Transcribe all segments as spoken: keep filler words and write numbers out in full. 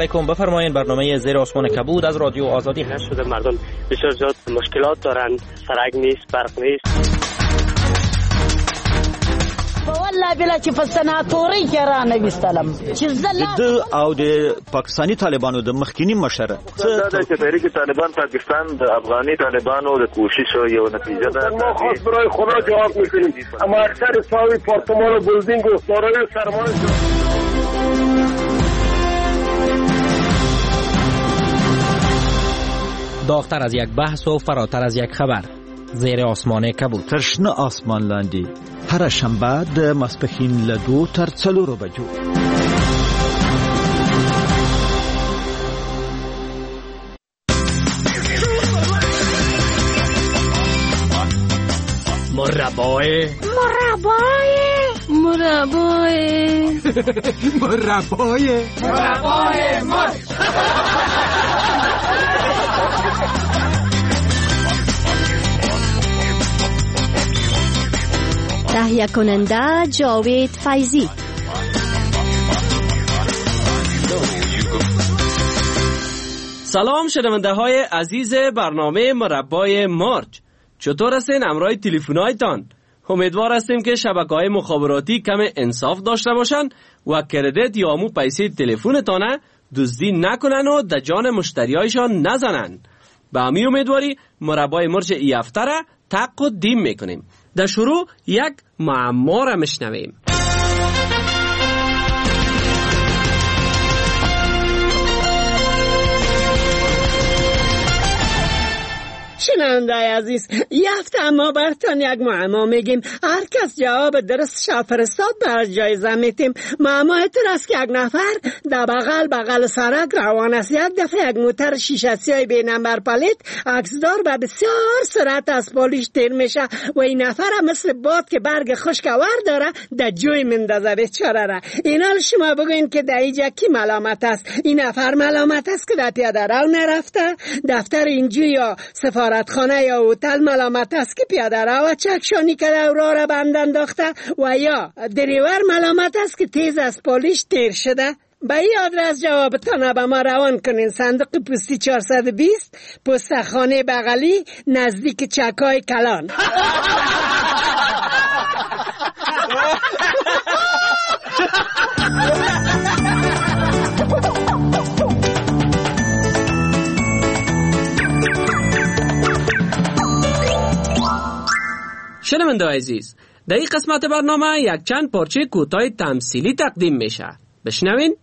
علیکم. بفرمایید. برنامه زیر آسمان کبود از رادیو آزادی هست. شده مردم بسیار زیاد مشکلات دارن، سرک نیست، برق نیست. والله بلا چې په سناتوري کې را نویستلم چې زله د او د پاکستانی طالبانو د مخکینی مشر څه د تحریک طالبان پاکستان د افغاني طالبانو د کوشش یو نتیجه ده. ما خاص برای خدا جواب میکنیم، اما اکثر ساوی پارتمان و بلدینگ و دارای سرمایه داغتر از یک بحث و فراتر از یک خبر. زیر آسمان کبود. ترشنه آسمان لاندې هر شنبه د ماسپښین له دو تر څلورو بجو. مربای مربای مربای مربای مربای مر تهیه کننده جاوید فیضی. سلام شنونده های عزیز برنامه مربای مارچ، چطور هستین؟ امرای تلفن‌هایتان. امیدوار هستیم که شبکه‌های مخابراتی کم انصاف داشته باشن و کردیت یا مو پیسه تلفنتانه دزدی نکنن و در جان مشتریایشان نزنن. به امی امیدواری مربای مارچ ای هفته را تق و دیم میکنیم. در شروع یک معما را میشنویم. شنونده عزیز، یه هفته ما برتان یک معما میگیم. هر کس جواب درست شا فرستاد بر جایزه میتیم. معما اینطور است که یک نفر در بغل بغل سرک روان است. یک دفعه یک موتر شیشه سیاه بی نمبر پلیت عکسدار به بسیار سرعت از پلیش تیر میشه و این نفر مثل باد که برگ خشک ور داره در جوی مندازه بیچاره را. اینا شما بگوین که در اینجا کی ملامت است؟ این نفر ملامت است که در پیاده رو نرفته؟ دفتر اینجوری یا سفارت خانه یا هتل ملامت است که پیاده رو و چکشانی کرده و راه را بند انداخته؟ و یا دریور ملامت است که تیز از پلیش تیر شده؟ به این آدرس جوابتان به ما روان کنین. صندوق پستی چهارصد و بیست، پست خانه بغلی، نزدیک چکای کلان. شنونده عزیز، در این قسمت برنامه یک چند پارچه کوتاه تمثیلی تقدیم میشه. بشنوین.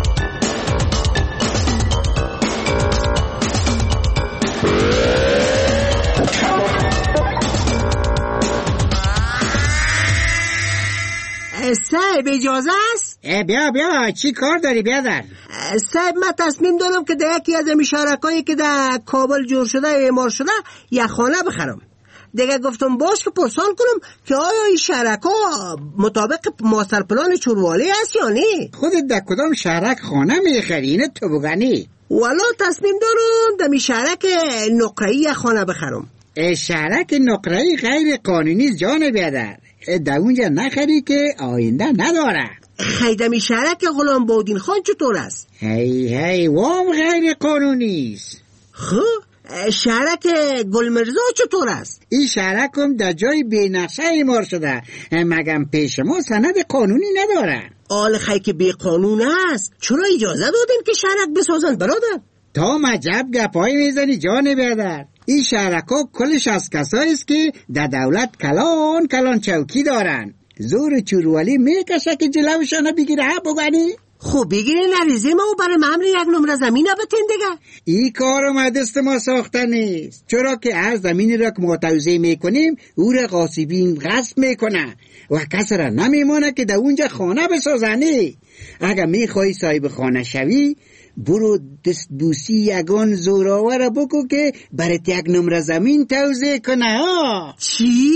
صاحب اجازه است؟ بیا بیا، چی کار داری بیادر؟ صاحب من تصمیم دارم که در یکی از مشارکایی که در کابل جور شده اعمار شده یک خانه بخرم. دیگه گفتم باش که پرسان کنم که آیا این شهرک ها مطابق ماستر پلان چوروالی هست یا نه؟ خودت در کدام شهرک خانه میخری؟ اینه تو بگنی؟ والا تصمیم دارم در می شهرک نقره‌ای خانه بخرم. شهرک نقره‌ای غیر قانونی جان بیادر، در اونجا نخری که آینده نداره. خیدمی شهرک غلام بودین خان چطور است؟ هی هی وام غیر قانونی است. خب شهرک گلمرزا چطور است؟ این شهرک هم در جای بی نقشه اعمار شده، مگم پیش ما سند قانونی نداره. آل خی که بی قانون است، چرا اجازه دادین که شهرک بسازن برادر؟ تا مجب گپایی میزنی جان بیادر. این شهرک ها کلش از کسایی است که در دولت کلان کلان چوکی دارن. زور چوروالی میکشه که جلوشانه بگیره. بگنی؟ خب بگیرین عریضه ما و برای مملی یک نمره زمین بتین دیگه. این کار ما دست ما ساخته نیست، چرا که هر زمینی را که ما توزیع میکنیم او را غاصبین غصب میکنه و کسی را نمیمونه که در اونجا خانه بسازنی. اگر میخوای صاحب خانه شوی برو دست بوسی یگان زوراوه را بکو که برات یک نمره زمین توزیع کنه. ها چی؟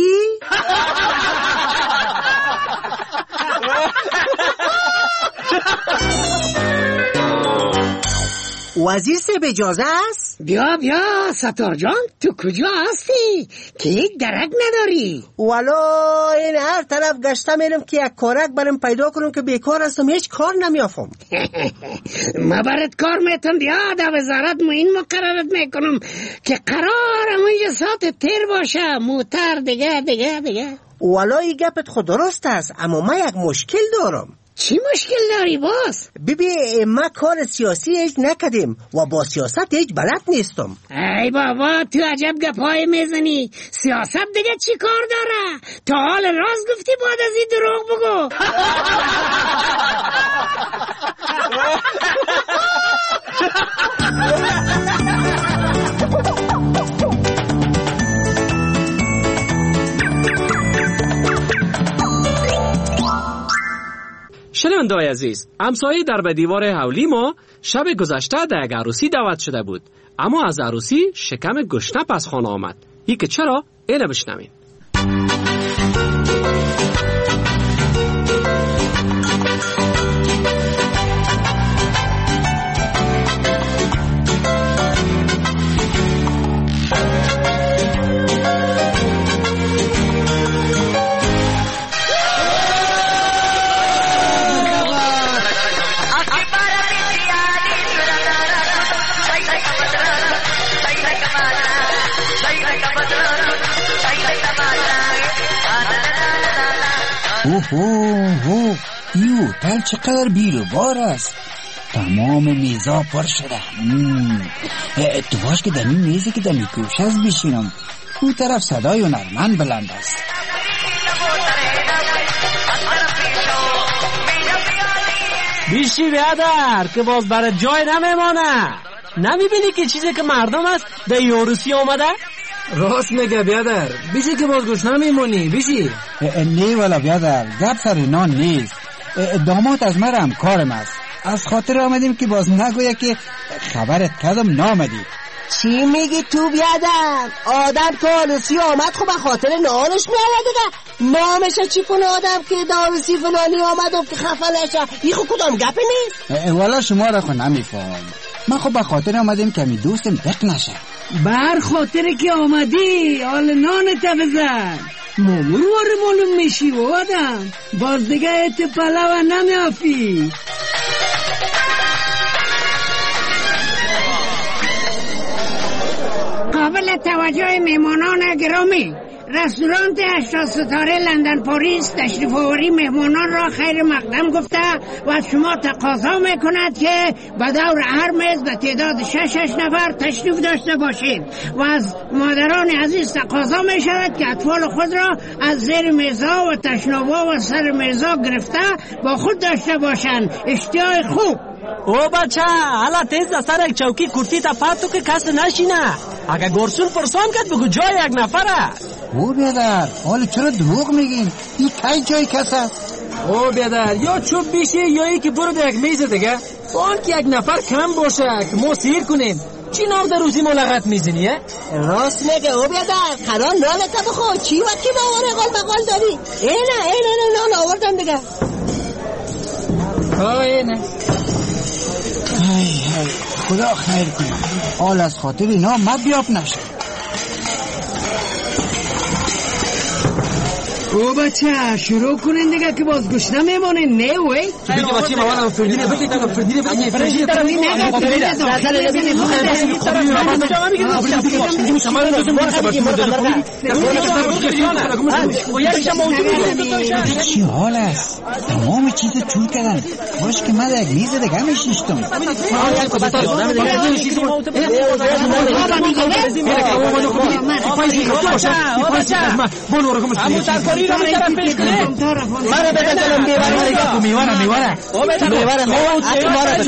وزیر سه به اجازه است؟ بیا بیا ستار جان، تو کجا هستی که یک درک نداری؟ والا این هر طرف گشته میرم که یک کارک برم پیدا کنم که بیکار هستم، هیچ کار نمیافم. ما برات کار میتونم، بیا در وزارت ما این مقررات میکنم که قرار همونجا ساعت تیر باشه، موتر دیگه دیگه دیگه. والا این گپت خود درست است، اما من یک مشکل دارم. چی مشکل داری باز؟ بیبی ما کار سیاسی هیچ نکدیم و با سیاست هیچ بلد نیستم. ای بابا تو عجب گپای میزنی، سیاست دیگه چی کار داره؟ تا حال راست گفتی بعد از این دروغ بگو. شنونده‌های عزیز، همسایه در به دیوار حولی ما شب گذشته در یک عروسی دعوت شده بود، اما از عروسی شکم گشنه پس خانه آمد. این که چرا؟ اینو بشنوین. اوه این هتل چقدر بیل و بار است، تمام میزا پر شده. تو باش که در این میزی که در میکوش است بشینم، اون طرف صدای هنرمند بلند است. بیشی بیادر که باز برای جای نمیمانه. نمیبینی که چیزی که مردم است در یوروسی آمده؟ راست میگه بیادر، بیشی که باز گوش نمیمونی. بیشی نه والا بیادر، گپ سر نان نیست. داماد از من همکارم است، از خاطر آمدیم که باز نگویه که خبرت کردم نامدی. چی میگی تو بیادر؟ آدم که آلوسی آمد خب به خاطر نانش میاد دیگه. نامشه چی کنه آدم که داروسی فلانی آمد و که خفه نشه؟ این خب کدام گپی نیست. والا شما را خود نمیفهم، من خب به خاطر آمدیم که می دوستم دق نشه. بر خاطر که آمدی حال نانت بزن، مامور واره معلوم میشی و آدم باز دیگه ات پلو نمیافی. قابل توجه میمانان گرامی، رستوران هشتاد ستاره لندن پاریس تشریف آوری مهمانان را خیر مقدم گفته و از شما تقاضا میکند که به دور هر میز به تعداد شش شش نفر تشریف داشته باشید و از مادران عزیز تقاضا میشود که اطفال خود را از زیر میزها و تشنابا و سر میزها گرفته با خود داشته باشند. اشتیاق خوب. او بچه حالا تیز در سر یک چوکی کرسی تا پاتو که کس نشینه. اگه گرسون پرسان کرد بگو جای یک نفره. او بیادر حالا چرا دروغ میگین؟ این کی جای کس است؟ او بیادر یا چوب بیشه یا ای که برو در یک میز دیگه، آن که یک نفر کم باشه که ما سیر کنیم. چی نام در روزی ملغت میزنی؟ راست میگه او بیادر، قرار نانت بخور. چی وقتی باوره قال بقال داری؟ اینه اینه نان آوردم دیگه. آه اینه. ای ای خدا خیر کنه، حال از خاطر اینا ما بیاب نشه. او بچه شروع کنین دیگه که باز گوش نمیمونه. نه وی بگی بچه موالا فردینه بگی تو فردینه بگی فردینه بگی چی حال است؟ تمام چیز چون کردن. باش که من در یک میز دیگه میشیشتم. ترکاری را میترم پیش کنه. مرا بزنم بیواره میواره میواره میواره میواره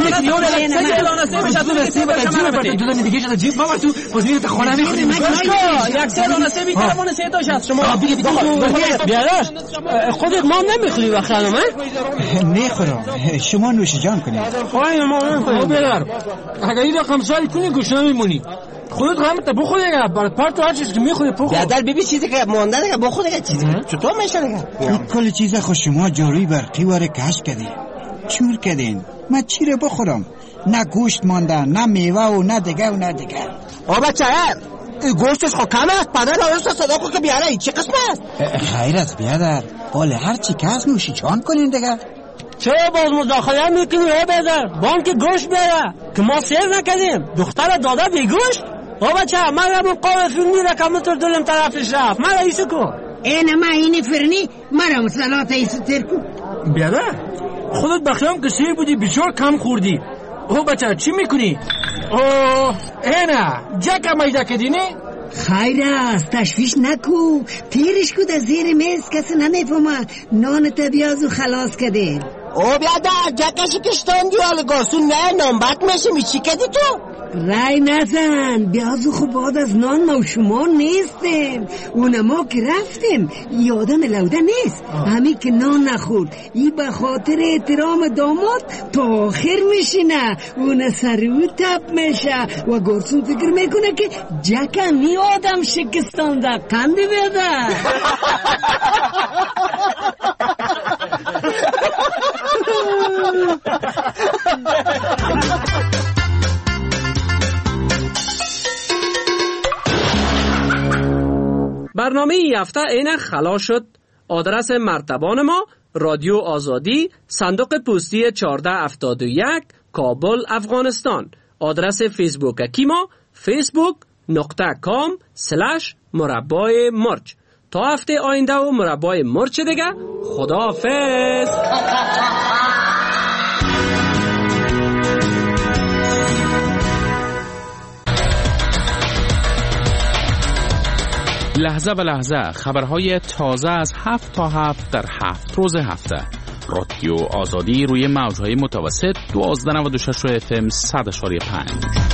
دوزن دیگه شده جیب بابا تو بزنیت خونه میخوریم. یک سلانه سه بیترمونه سه تاش هست. شما بیادر خودت ما نمیخوری وقت خانم؟ نخورم، شما نوش جان کنید. خواهی ما نمیخوریم. بیادر اگر این رقم سالی کنی گوش نمیمونی. خودت همه تا بخور دیگه، برات پارت هر چیزی که میخوری بخور. بیادر بیبی چیزی که مونده دیگه بخور دیگه. چیزی چطور میشه دیگه؟ کل چیز خود شما جاروی برقی واره کش کردین، چور کردین. من چی رو بخورم؟ نه گوشت مانده، نه میوه و نه دیگه و نه دیگه. آ بچه گوشتش خو کم است، پدر آرست صدا کن که بیاره. این چه قسم است؟ خیر است بیادر، حال هر چی که از نوشی چان کنین دیگه. چرا باز مداخله میکنی ای بیادر؟ بانک گوشت بیاره که ما سیر نکردیم. دختر داده بی گوشت؟ آ بچه من رو قوه فیلمی رکمتر دلم طرفش رفت. من رئیسو کن. این ما این فرنی مرا مسلات ایسو تر کن. بیادر خودت بخیام که سیر بودی بسیار کم خوردی. او بچه چی میکنی؟ اوه اینا جکا مایده کدینی؟ خیر است تشویش نکو، تیرش کود از زیر میز کسی نمیفهمه. نان تبیازو خلاص کده. او بیادر جکشی کشتان دیال گاسون نه نامبت میشه میچی کدی تو؟ رای نزن، بیازو خوب بعد از نان ما و شما نیستیم. اونما که رفتیم یادم لوده نیست همین که نان نخورد. ای به خاطر احترام داماد تا آخر میشینه، اون سرو تپ میشه و گرسون فکر میکنه که جکا می آدم شکستانده قنده بیاده. برنامه این هفته اینه خلاص شد. آدرس مرتبان ما رادیو آزادی، صندوق پستی چهارده هفتاد و یک، کابل، افغانستان. آدرس فیسبوک ما فیسبوک نقطه کام سلش مربای مرچ. تا هفته آینده و مربای مرچ دیگه. خداحافظ. لحظه به لحظه خبرهای تازه از هفت تا هفت در هفت روز هفته. رادیو آزادی روی موجهای متوسط دوازده نود و شش اف ام صد و پنج.